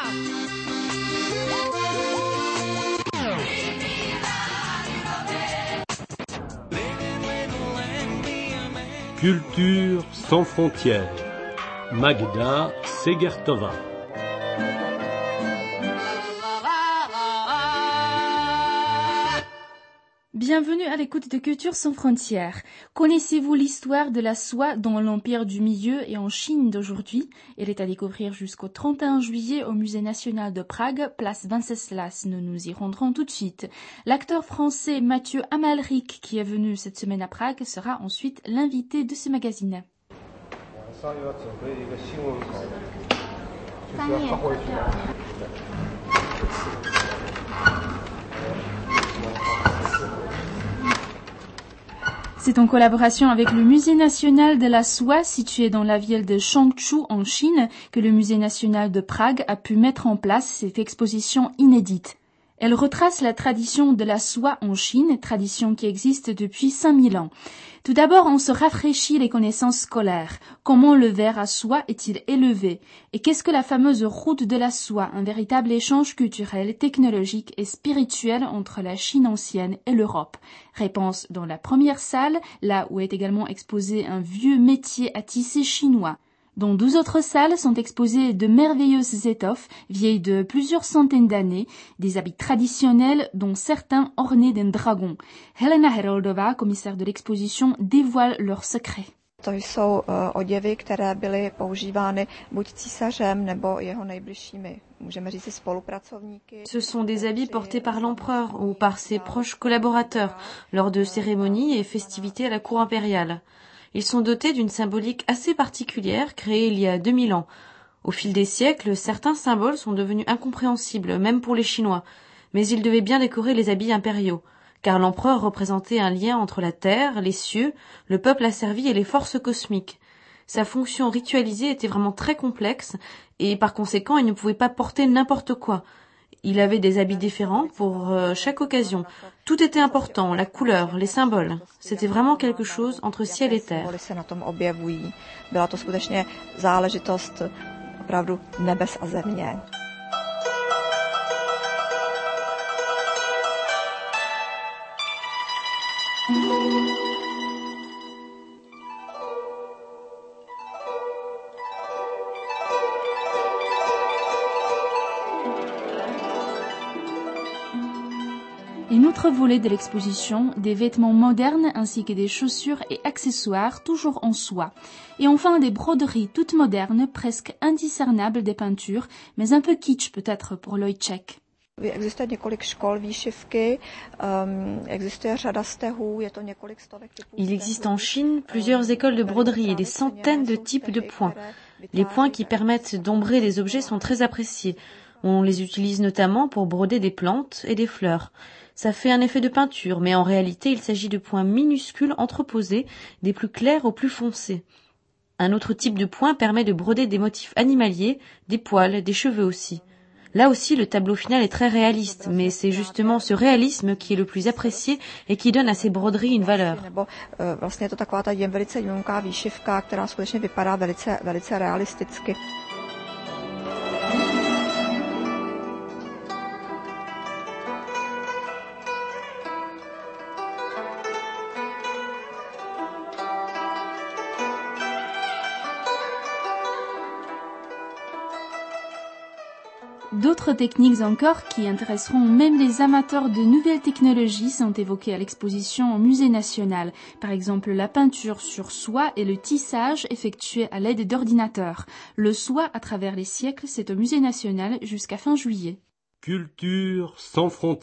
Culture sans frontières. Magda Segertova. Bienvenue à l'écoute de Culture sans frontières. Connaissez-vous l'histoire de la soie dans l'Empire du Milieu et en Chine d'aujourd'hui? Elle est à découvrir jusqu'au 31 juillet au Musée national de Prague, place Venceslas. Nous nous y rendrons tout de suite. L'acteur français Mathieu Amalric, qui est venu cette semaine à Prague, sera ensuite l'invité de ce magazine. C'est en collaboration avec le Musée national de la soie situé dans la ville de Changchu en Chine que le Musée national de Prague a pu mettre en place cette exposition inédite. Elle retrace la tradition de la soie en Chine, tradition qui existe depuis 5000 ans. Tout d'abord, on se rafraîchit les connaissances scolaires. Comment le ver à soie est-il élevé? Et qu'est-ce que la fameuse route de la soie, un véritable échange culturel, technologique et spirituel entre la Chine ancienne et l'Europe? Réponse dans la première salle, là où est également exposé un vieux métier à tisser chinois. Dans 12 autres salles sont exposées de merveilleuses étoffes, vieilles de plusieurs centaines d'années, des habits traditionnels dont certains ornés d'un dragon. Helena Heroldová, commissaire de l'exposition, dévoile leurs secrets. To jsou oděvy, které byly používány buď císařem nebo jeho nejbližšími, můžeme říct, spolupracovníky. Ce sont des habits portés par l'empereur ou par ses proches collaborateurs lors de cérémonies et festivités à la cour impériale. Ils sont dotés d'une symbolique assez particulière, créée il y a 2000 ans. Au fil des siècles, certains symboles sont devenus incompréhensibles, même pour les Chinois. Mais ils devaient bien décorer les habits impériaux, car l'empereur représentait un lien entre la terre, les cieux, le peuple asservi et les forces cosmiques. Sa fonction ritualisée était vraiment très complexe, et par conséquent, il ne pouvait pas porter n'importe quoi. Il avait des habits différents pour chaque occasion. Tout était important, la couleur, les symboles. C'était vraiment quelque chose entre ciel et terre. Byla to skutečně záležitost opravdu nebes a země. Un autre volet de l'exposition, des vêtements modernes ainsi que des chaussures et accessoires toujours en soie. Et enfin des broderies toutes modernes, presque indiscernables des peintures, mais un peu kitsch peut-être pour l'œil tchèque. Existuje několik škol výšivky, existuje řada stehů, je to několik stovek typů. Il existe en Chine plusieurs écoles de broderie et des centaines de types de points. Les points qui permettent d'ombrer les objets sont très appréciés. On les utilise notamment pour broder des plantes et des fleurs. Ça fait un effet de peinture, mais en réalité, il s'agit de points minuscules entreposés, des plus clairs aux plus foncés. Un autre type de point permet de broder des motifs animaliers, des poils, des cheveux aussi. Là aussi, le tableau final est très réaliste, mais c'est justement ce réalisme qui est le plus apprécié et qui donne à ces broderies une valeur. Vlastně je to taková ta velice jednoduchá výšivka, která skutečně vypadá velice realisticky. D'autres techniques encore qui intéresseront même les amateurs de nouvelles technologies sont évoquées à l'exposition au Musée national. Par exemple, la peinture sur soie et le tissage effectué à l'aide d'ordinateurs. Le soie à travers les siècles, c'est au Musée national jusqu'à fin juillet. Culture sans frontières.